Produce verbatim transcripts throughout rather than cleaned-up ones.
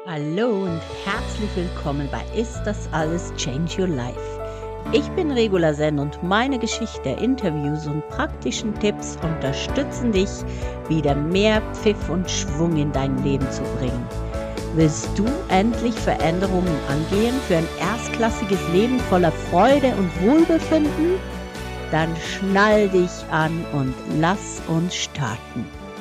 Hallo und herzlich willkommen bei Ist das alles Change Your Life? Ich bin Regula Sen und meine Geschichte, Interviews und praktischen Tipps unterstützen dich, wieder mehr Pfiff und Schwung in dein Leben zu bringen. Willst du endlich Veränderungen angehen für ein erstklassiges Leben voller Freude und Wohlbefinden? Dann schnall dich an und lass uns starten.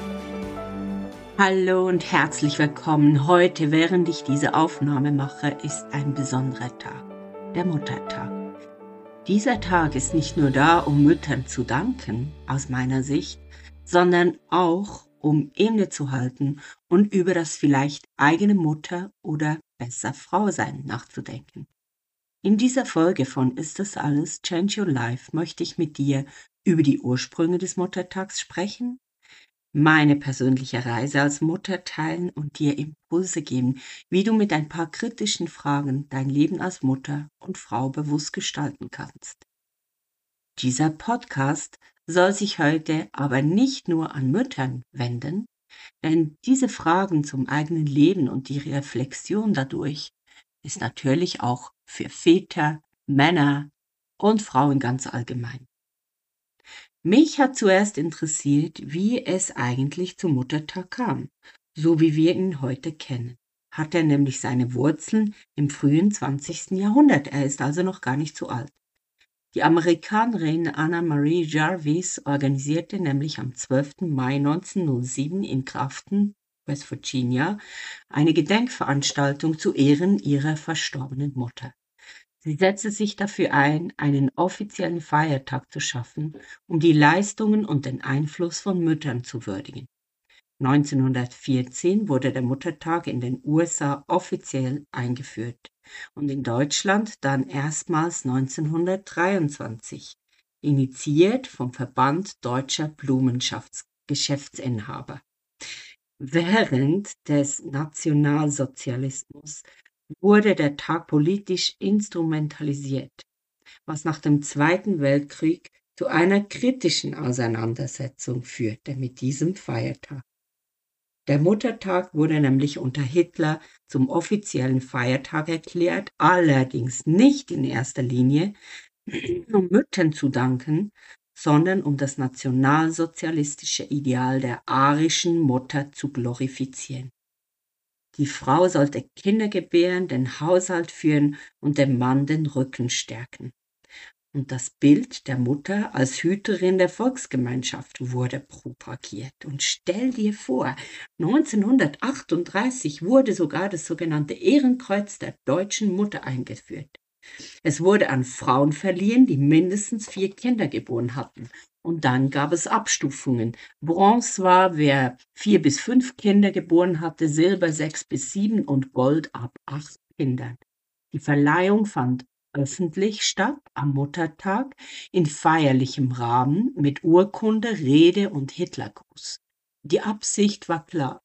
Hallo und herzlich willkommen. Heute, während ich diese Aufnahme mache, ist ein besonderer Tag, der Muttertag. Dieser Tag ist nicht nur da, um Müttern zu danken, aus meiner Sicht, sondern auch, um innezuhalten und über das vielleicht eigene Mutter oder besser Frau sein nachzudenken. In dieser Folge von Ist das alles Change Your Life möchte ich mit dir über die Ursprünge des Muttertags sprechen, meine persönliche Reise als Mutter teilen und dir Impulse geben, wie du mit ein paar kritischen Fragen dein Leben als Mutter und Frau bewusst gestalten kannst. Dieser Podcast soll sich heute aber nicht nur an Müttern wenden, denn diese Fragen zum eigenen Leben und die Reflexion dadurch ist natürlich auch für Väter, Männer und Frauen ganz allgemein. Mich hat zuerst interessiert, wie es eigentlich zum Muttertag kam, so wie wir ihn heute kennen. Hat er nämlich seine Wurzeln im frühen zwanzigsten Jahrhundert, er ist also noch gar nicht so alt. Die Amerikanerin Anna Marie Jarvis organisierte nämlich am zwölften Mai neunzehnhundertsieben in Grafton, West Virginia, eine Gedenkveranstaltung zu Ehren ihrer verstorbenen Mutter. Sie setzte sich dafür ein, einen offiziellen Feiertag zu schaffen, um die Leistungen und den Einfluss von Müttern zu würdigen. neunzehnhundertvierzehn wurde der Muttertag in den U S A offiziell eingeführt und in Deutschland dann erstmals neunzehnhundertdreiundzwanzig, initiiert vom Verband Deutscher Blumengeschäftsinhaber. Während des Nationalsozialismus wurde der Tag politisch instrumentalisiert, was nach dem Zweiten Weltkrieg zu einer kritischen Auseinandersetzung führte mit diesem Feiertag. Der Muttertag wurde nämlich unter Hitler zum offiziellen Feiertag erklärt, allerdings nicht in erster Linie, um Müttern zu danken, sondern um das nationalsozialistische Ideal der arischen Mutter zu glorifizieren. Die Frau sollte Kinder gebären, den Haushalt führen und dem Mann den Rücken stärken. Und das Bild der Mutter als Hüterin der Volksgemeinschaft wurde propagiert. Und stell dir vor, neunzehnhundertachtunddreißig wurde sogar das sogenannte Ehrenkreuz der deutschen Mutter eingeführt. Es wurde an Frauen verliehen, die mindestens vier Kinder geboren hatten. Und dann gab es Abstufungen. Bronze war, wer vier bis fünf Kinder geboren hatte, Silber sechs bis sieben und Gold ab acht Kindern. Die Verleihung fand öffentlich statt am Muttertag in feierlichem Rahmen mit Urkunde, Rede und Hitlergruß. Die Absicht war klar.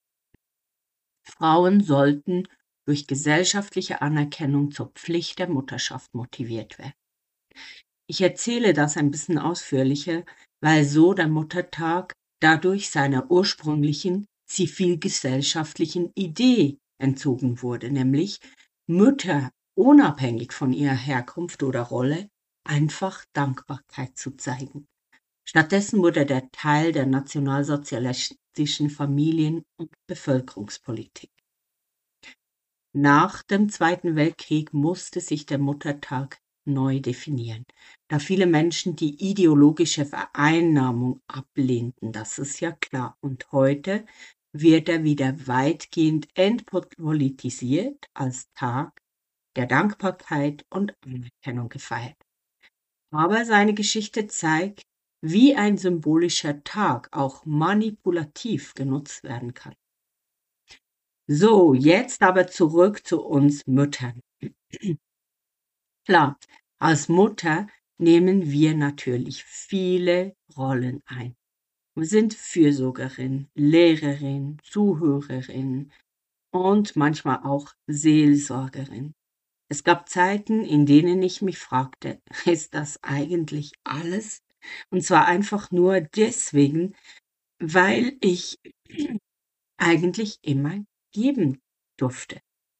Frauen sollten durch gesellschaftliche Anerkennung zur Pflicht der Mutterschaft motiviert werden. Ich erzähle das ein bisschen ausführlicher, weil so der Muttertag dadurch seiner ursprünglichen zivilgesellschaftlichen Idee entzogen wurde, nämlich Mütter unabhängig von ihrer Herkunft oder Rolle einfach Dankbarkeit zu zeigen. Stattdessen wurde der Teil der nationalsozialistischen Familien- und Bevölkerungspolitik. Nach dem Zweiten Weltkrieg musste sich der Muttertag neu definieren, da viele Menschen die ideologische Vereinnahmung ablehnten, das ist ja klar. Und heute wird er wieder weitgehend entpolitisiert als Tag der Dankbarkeit und Anerkennung gefeiert. Aber seine Geschichte zeigt, wie ein symbolischer Tag auch manipulativ genutzt werden kann. So, jetzt aber zurück zu uns Müttern. Klar, als Mutter nehmen wir natürlich viele Rollen ein. Wir sind Fürsorgerin, Lehrerin, Zuhörerin und manchmal auch Seelsorgerin. Es gab Zeiten, in denen ich mich fragte, ist das eigentlich alles? Und zwar einfach nur deswegen, weil ich eigentlich immer geben durfte.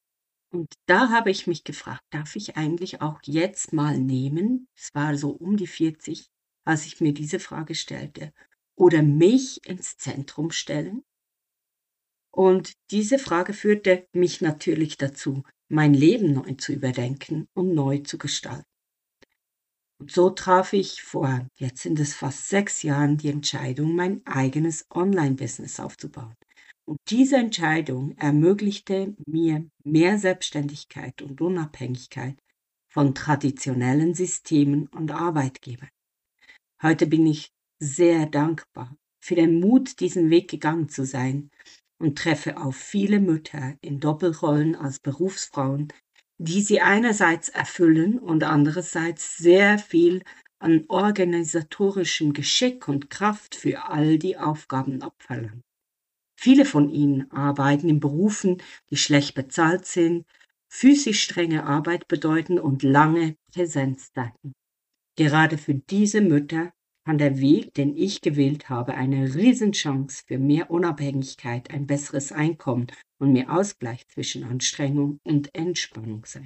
Und da habe ich mich gefragt, darf ich eigentlich auch jetzt mal nehmen, es war so um die vierzig, als ich mir diese Frage stellte, oder mich ins Zentrum stellen? Und diese Frage führte mich natürlich dazu, mein Leben neu zu überdenken und neu zu gestalten. Und so traf ich vor, jetzt sind es fast sechs Jahren, die Entscheidung, mein eigenes Online-Business aufzubauen. Und diese Entscheidung ermöglichte mir mehr Selbstständigkeit und Unabhängigkeit von traditionellen Systemen und Arbeitgebern. Heute bin ich sehr dankbar für den Mut, diesen Weg gegangen zu sein und treffe auf viele Mütter in Doppelrollen als Berufsfrauen, die sie einerseits erfüllen und andererseits sehr viel an organisatorischem Geschick und Kraft für all die Aufgaben abverlangen. Viele von ihnen arbeiten in Berufen, die schlecht bezahlt sind, physisch strenge Arbeit bedeuten und lange Präsenzzeiten. Gerade für diese Mütter kann der Weg, den ich gewählt habe, eine Riesenchance für mehr Unabhängigkeit, ein besseres Einkommen und mehr Ausgleich zwischen Anstrengung und Entspannung sein.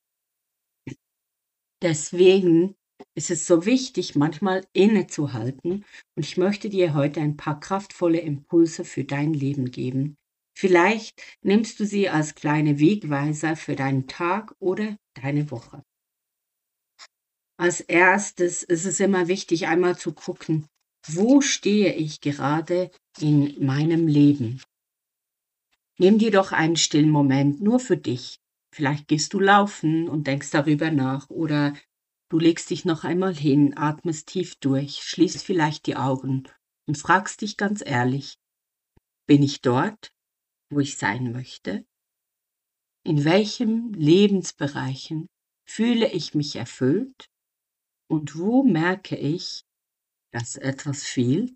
Deswegen ist es so wichtig, manchmal innezuhalten, und ich möchte dir heute ein paar kraftvolle Impulse für dein Leben geben. Vielleicht nimmst du sie als kleine Wegweiser für deinen Tag oder deine Woche. Als erstes ist es immer wichtig, einmal zu gucken, wo stehe ich gerade in meinem Leben? Nimm dir doch einen stillen Moment nur für dich. Vielleicht gehst du laufen und denkst darüber nach, oder du legst dich noch einmal hin, atmest tief durch, schließt vielleicht die Augen und fragst dich ganz ehrlich, bin ich dort, wo ich sein möchte? In welchen Lebensbereichen fühle ich mich erfüllt? Und wo merke ich, dass etwas fehlt?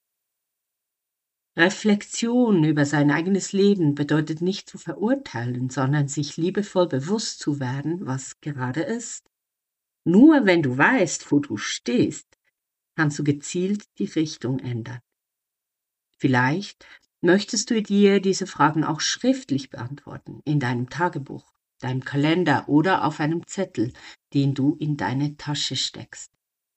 Reflexion über sein eigenes Leben bedeutet nicht zu verurteilen, sondern sich liebevoll bewusst zu werden, was gerade ist. Nur wenn du weißt, wo du stehst, kannst du gezielt die Richtung ändern. Vielleicht möchtest du dir diese Fragen auch schriftlich beantworten, in deinem Tagebuch, deinem Kalender oder auf einem Zettel, den du in deine Tasche steckst.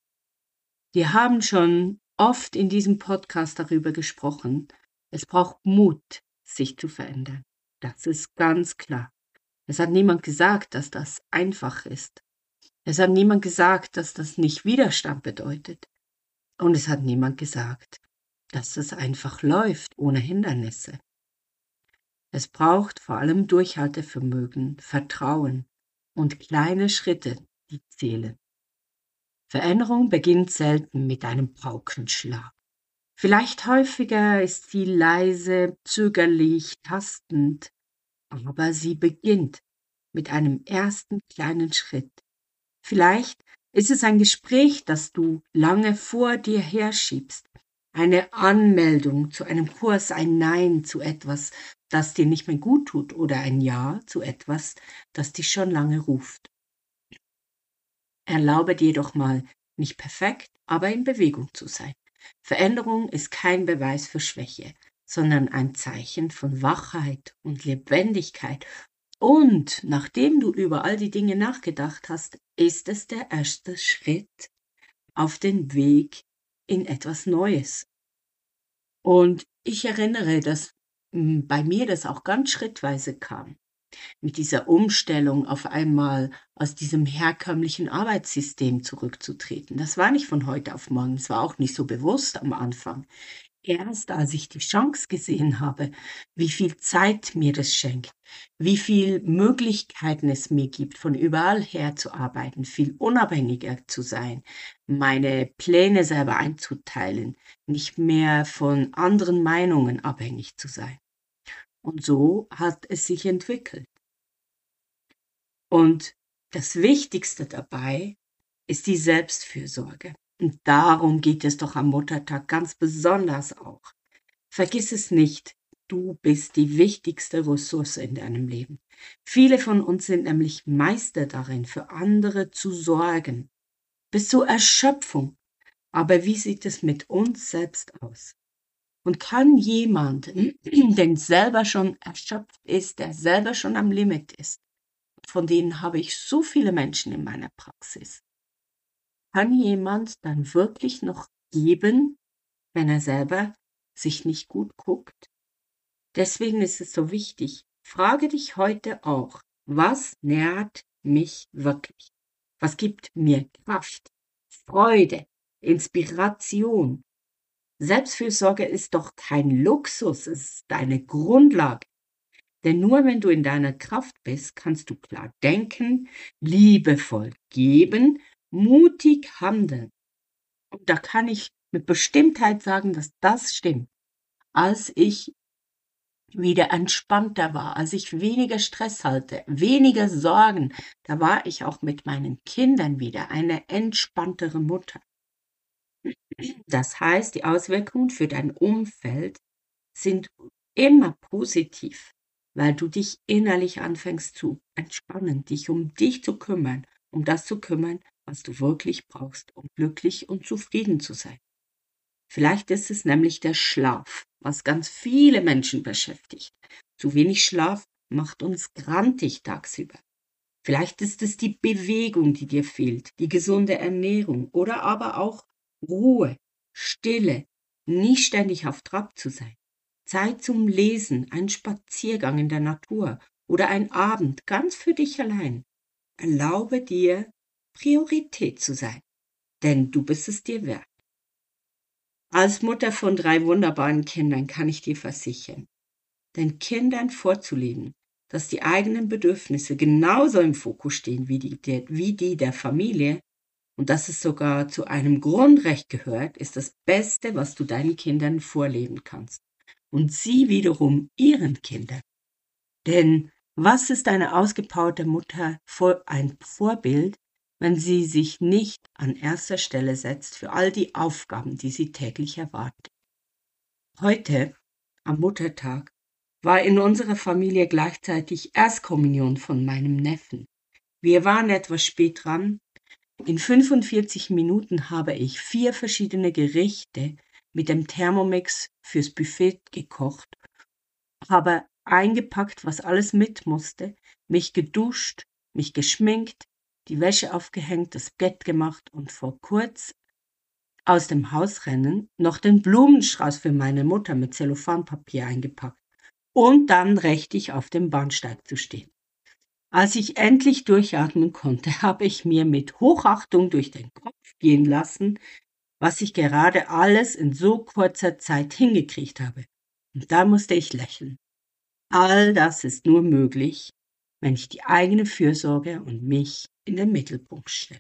Wir haben schon oft in diesem Podcast darüber gesprochen, es braucht Mut, sich zu verändern. Das ist ganz klar. Es hat niemand gesagt, dass das einfach ist. Es hat niemand gesagt, dass das nicht Widerstand bedeutet. Und es hat niemand gesagt, dass es einfach läuft, ohne Hindernisse. Es braucht vor allem Durchhaltevermögen, Vertrauen und kleine Schritte, die zählen. Veränderung beginnt selten mit einem Paukenschlag. Vielleicht häufiger ist sie leise, zögerlich, tastend, aber sie beginnt mit einem ersten kleinen Schritt. Vielleicht ist es ein Gespräch, das du lange vor dir herschiebst, eine Anmeldung zu einem Kurs, ein Nein zu etwas, das dir nicht mehr gut tut, oder ein Ja zu etwas, das dich schon lange ruft. Erlaube dir doch mal, nicht perfekt, aber in Bewegung zu sein. Veränderung ist kein Beweis für Schwäche, sondern ein Zeichen von Wachheit und Lebendigkeit. Und nachdem du über all die Dinge nachgedacht hast, ist es der erste Schritt auf den Weg in etwas Neues. Und ich erinnere, dass mh, bei mir das auch ganz schrittweise kam. Mit dieser Umstellung auf einmal aus diesem herkömmlichen Arbeitssystem zurückzutreten. Das war nicht von heute auf morgen, es war auch nicht so bewusst am Anfang. Erst als ich die Chance gesehen habe, wie viel Zeit mir das schenkt, wie viel Möglichkeiten es mir gibt, von überall her zu arbeiten, viel unabhängiger zu sein, meine Pläne selber einzuteilen, nicht mehr von anderen Meinungen abhängig zu sein. Und so hat es sich entwickelt. Und das Wichtigste dabei ist die Selbstfürsorge. Und darum geht es doch am Muttertag ganz besonders auch. Vergiss es nicht, du bist die wichtigste Ressource in deinem Leben. Viele von uns sind nämlich Meister darin, für andere zu sorgen, bis zur Erschöpfung. Aber wie sieht es mit uns selbst aus? Und kann jemand, der selber schon erschöpft ist, der selber schon am Limit ist, von denen habe ich so viele Menschen in meiner Praxis. Kann jemand dann wirklich noch geben, wenn er selber sich nicht gut guckt? Deswegen ist es so wichtig, frage dich heute auch, was nährt mich wirklich? Was gibt mir Kraft, Freude, Inspiration? Selbstfürsorge ist doch kein Luxus, es ist eine Grundlage. Denn nur wenn du in deiner Kraft bist, kannst du klar denken, liebevoll geben, mutig handeln. Und da kann ich mit Bestimmtheit sagen, dass das stimmt. Als ich wieder entspannter war, als ich weniger Stress hatte, weniger Sorgen, da war ich auch mit meinen Kindern wieder eine entspanntere Mutter. Das heißt, die Auswirkungen für dein Umfeld sind immer positiv, weil du dich innerlich anfängst zu entspannen, dich um dich zu kümmern, um das zu kümmern, was du wirklich brauchst, um glücklich und zufrieden zu sein. Vielleicht ist es nämlich der Schlaf, was ganz viele Menschen beschäftigt. Zu wenig Schlaf macht uns grantig tagsüber. Vielleicht ist es die Bewegung, die dir fehlt, die gesunde Ernährung oder aber auch Ruhe, Stille, nicht ständig auf Trab zu sein. Zeit zum Lesen, ein Spaziergang in der Natur oder ein Abend ganz für dich allein. Erlaube dir, Priorität zu sein, denn du bist es dir wert. Als Mutter von drei wunderbaren Kindern kann ich dir versichern, den Kindern vorzuleben, dass die eigenen Bedürfnisse genauso im Fokus stehen wie die, der, wie die der Familie und dass es sogar zu einem Grundrecht gehört, ist das Beste, was du deinen Kindern vorleben kannst. Und sie wiederum ihren Kindern. Denn was ist eine ausgepowerte Mutter ein Vorbild, wenn sie sich nicht an erster Stelle setzt für all die Aufgaben, die sie täglich erwartet? Heute, am Muttertag, war in unserer Familie gleichzeitig Erstkommunion von meinem Neffen. Wir waren etwas spät dran. In fünfundvierzig Minuten habe ich vier verschiedene Gerichte mit dem Thermomix fürs Buffet gekocht, habe eingepackt, was alles mit musste, mich geduscht, mich geschminkt, die Wäsche aufgehängt, das Bett gemacht und vor kurz aus dem Haus rennen, noch den Blumenstrauß für meine Mutter mit Zellophanpapier eingepackt und dann richtig auf dem Bahnsteig zu stehen. Als ich endlich durchatmen konnte, habe ich mir mit Hochachtung durch den Kopf gehen lassen, was ich gerade alles in so kurzer Zeit hingekriegt habe. Und da musste ich lächeln. All das ist nur möglich, wenn ich die eigene Fürsorge und mich in den Mittelpunkt stelle.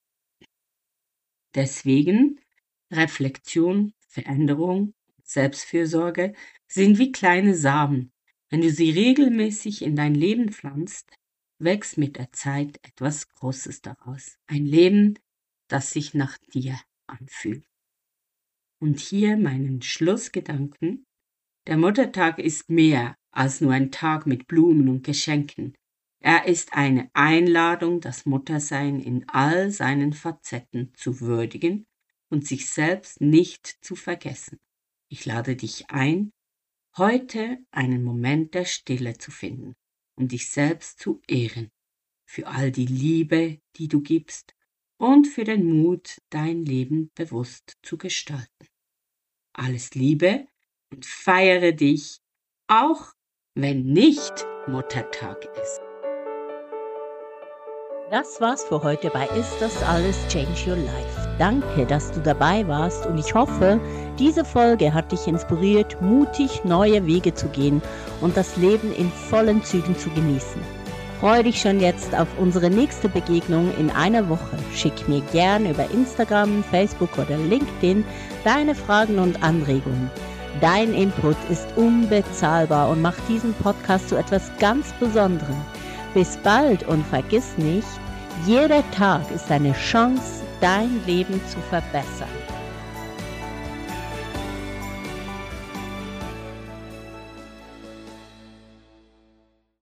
Deswegen Reflexion, Veränderung, Selbstfürsorge sind wie kleine Samen. Wenn du sie regelmäßig in dein Leben pflanzt, wächst mit der Zeit etwas Großes daraus. Ein Leben, das sich nach dir anfühlt. Und hier meinen Schlussgedanken. Der Muttertag ist mehr als nur ein Tag mit Blumen und Geschenken. Er ist eine Einladung, das Muttersein in all seinen Facetten zu würdigen und sich selbst nicht zu vergessen. Ich lade dich ein, heute einen Moment der Stille zu finden, um dich selbst zu ehren, für all die Liebe, die du gibst und für den Mut, dein Leben bewusst zu gestalten. Alles Liebe und feiere dich, auch wenn nicht Muttertag ist. Das war's für heute bei Ist das alles Change Your Life. Danke, dass du dabei warst und ich hoffe, diese Folge hat dich inspiriert, mutig neue Wege zu gehen und das Leben in vollen Zügen zu genießen. Freue dich schon jetzt auf unsere nächste Begegnung in einer Woche. Schick mir gern über Instagram, Facebook oder LinkedIn deine Fragen und Anregungen. Dein Input ist unbezahlbar und macht diesen Podcast zu etwas ganz Besonderem. Bis bald und vergiss nicht, jeder Tag ist eine Chance, dein Leben zu verbessern.